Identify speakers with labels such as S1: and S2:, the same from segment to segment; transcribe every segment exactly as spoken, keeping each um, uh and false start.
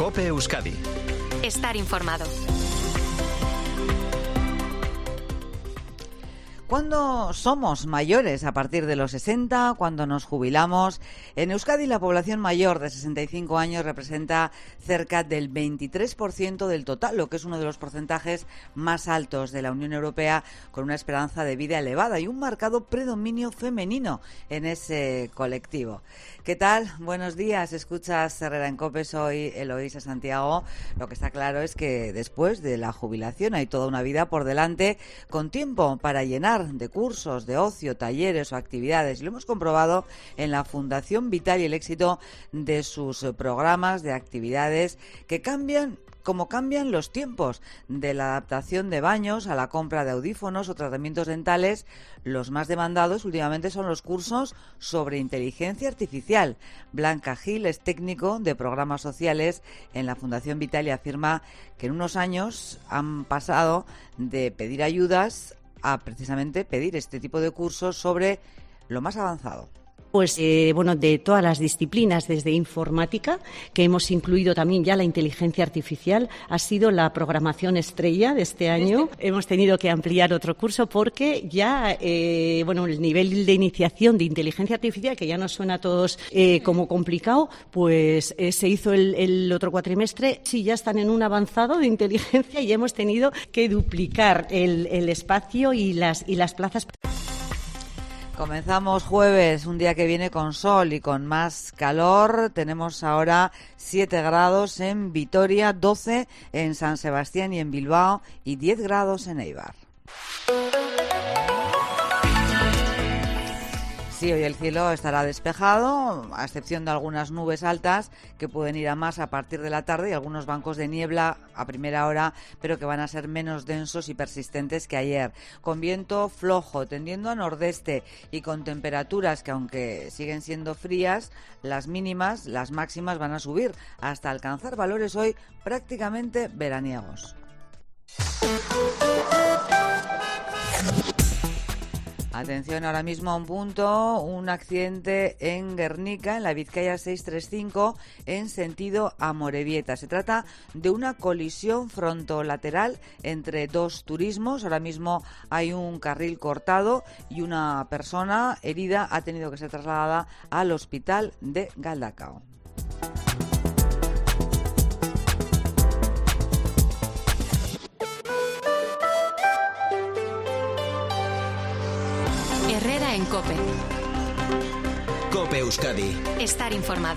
S1: COPE Euskadi.
S2: Estar informado.
S3: ¿Cuándo somos mayores? ¿A partir de los sesenta? ¿Cuándo nos jubilamos? En Euskadi la población mayor de sesenta y cinco años representa cerca del veintitrés por ciento del total, lo que es uno de los porcentajes más altos de la Unión Europea, con una esperanza de vida elevada y un marcado predominio femenino en ese colectivo. ¿Qué tal? Buenos días. Escuchas Herrera en COPE, soy Eloísa Santiago. Lo que está claro es que después de la jubilación hay toda una vida por delante, con tiempo para llenar de cursos, de ocio, talleres o actividades. Y lo hemos comprobado en la Fundación Vital y el éxito de sus programas de actividades que cambian como cambian los tiempos, de la adaptación de baños a la compra de audífonos o tratamientos dentales. Los más demandados últimamente son los cursos sobre inteligencia artificial. Blanca Gil es técnico de programas sociales en la Fundación Vital y afirma que en unos años han pasado de pedir ayudas a precisamente pedir este tipo de cursos sobre lo más avanzado.
S4: Pues eh, bueno, de todas las disciplinas, desde informática, que hemos incluido también ya la inteligencia artificial, ha sido la programación estrella de este año. Este... Hemos tenido que ampliar otro curso porque ya, eh, bueno, el nivel de iniciación de inteligencia artificial, que ya nos suena a todos eh, como complicado, pues eh, se hizo el, el otro cuatrimestre. Sí, ya están en un avanzado de inteligencia y hemos tenido que duplicar el, el espacio y las, y las plazas.
S3: Comenzamos jueves, un día que viene con sol y con más calor. Tenemos ahora siete grados en Vitoria, doce en San Sebastián y en Bilbao y diez grados en Eibar. Sí, hoy el cielo estará despejado, a excepción de algunas nubes altas que pueden ir a más a partir de la tarde y algunos bancos de niebla a primera hora, pero que van a ser menos densos y persistentes que ayer. Con viento flojo, tendiendo a nordeste y con temperaturas que, aunque siguen siendo frías, las mínimas, las máximas van a subir hasta alcanzar valores hoy prácticamente veraniegos. Atención ahora mismo a un punto, un accidente en Guernica, en la Vizcaya seiscientos treinta y cinco, en sentido Amorebieta. Se trata de una colisión frontolateral entre dos turismos. Ahora mismo hay un carril cortado y una persona herida ha tenido que ser trasladada al hospital de Galdacao.
S2: Herrera en COPE.
S1: COPE Euskadi.
S2: Estar informado.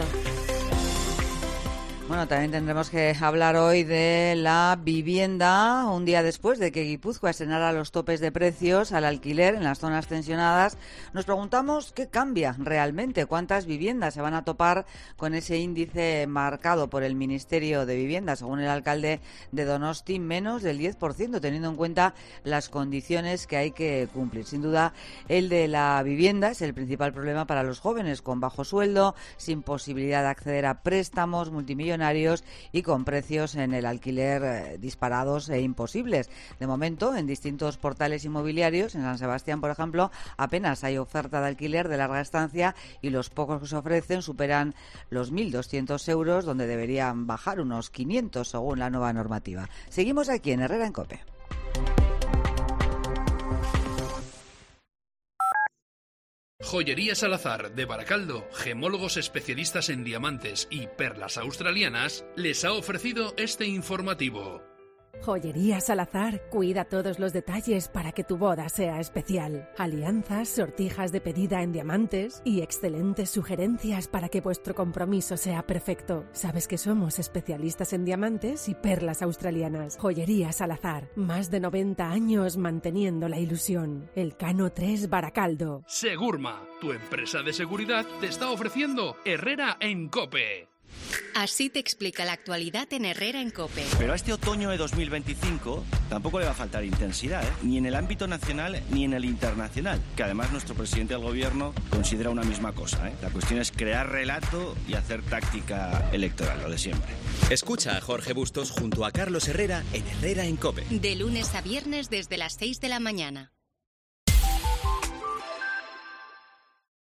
S3: Bueno, también tendremos que hablar hoy de la vivienda, un día después de que Guipúzcoa estrenara los topes de precios al alquiler en las zonas tensionadas. Nos preguntamos qué cambia realmente, cuántas viviendas se van a topar con ese índice marcado por el Ministerio de Vivienda. Según el alcalde de Donosti, menos del diez por ciento, teniendo en cuenta las condiciones que hay que cumplir. Sin duda, el de la vivienda es el principal problema para los jóvenes con bajo sueldo, sin posibilidad de acceder a préstamos multimillonarios y con precios en el alquiler eh, disparados e imposibles. De momento, en distintos portales inmobiliarios, en San Sebastián, por ejemplo, apenas hay oferta de alquiler de larga estancia y los pocos que se ofrecen superan los mil doscientos euros, donde deberían bajar unos quinientos según la nueva normativa. Seguimos aquí en Herrera en COPE.
S5: Joyería Salazar de Baracaldo, gemólogos especialistas en diamantes y perlas australianas, les ha ofrecido este informativo.
S6: Joyería Salazar cuida todos los detalles para que tu boda sea especial. Alianzas, sortijas de pedida en diamantes y excelentes sugerencias para que vuestro compromiso sea perfecto. Sabes que somos especialistas en diamantes y perlas australianas. Joyería Salazar, más de noventa años manteniendo la ilusión. Elcano tres Baracaldo.
S5: Segurma, tu empresa de seguridad, te está ofreciendo Herrera en COPE.
S2: Así te explica la actualidad en Herrera en COPE.
S7: Pero a este otoño de dos mil veinticinco tampoco le va a faltar intensidad, ¿eh? Ni en el ámbito nacional ni en el internacional, que además nuestro presidente del gobierno considera una misma cosa, ¿eh? La cuestión es crear relato y hacer táctica electoral, lo de siempre.
S1: Escucha a Jorge Bustos junto a Carlos Herrera en Herrera en COPE.
S2: De lunes a viernes desde las seis de la mañana.